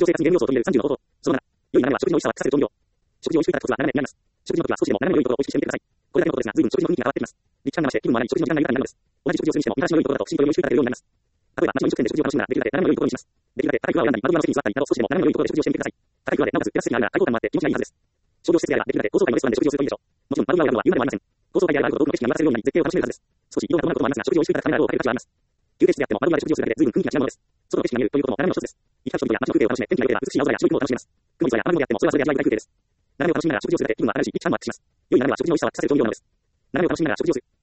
常生活に原要素を取り入れる30の方法。その7、良い7は食事の美味しさは聞かせる調味料。食事を美味しくいただくコツは7年になります。食事の時は少しでも7年の良いところを意識してみてください。これだけのことですが、随分食事の雰囲気が変わってきます。立地感が増して気分も上がり、食事の時間が豊かになるのです。同じ食事をするにしても、見晴らしの良いところだとシンプルに美味しくいただけるようになります。例えば、街の飲食店で食事を楽しむなら、できるだけ7年の良いところにします。できるだけ高い岩を選んだり、窓際の席に座ったりなど、少しでも7年の良いところで食事をしてみてください。高い岩で、なおかつテラス席があるなら開放感もあって気持ちがいいはずです。商業施設であれば、できるだけ高層階のレストランで食事をするといいでしょう。もちろん、窓際を選ぶのは言うまでもありません。高層階であればあるほど多くの景色が見渡せるようになり、絶景を楽しめるはずです。少し移動が伴うこともありますが、食事を美味しくいただくためならどうかける価値はあります。休憩室であっても、窓際で食事をするだけで随分雰囲気が違うものです。外の景色が見えるということも7年の一つです。行き交う人々や街の風景を楽しめ、天気が良ければ美しい青空や白い雲を楽しめます。雲に空や雨雲であっても、それはそれで味わい深い風景です。7年を楽しみながら食事をするだけで気分は上がるし、立地感もアップします。良い7年は食事の美味しさは聞かせる調味料なのです。7年を楽しみながら食事をする。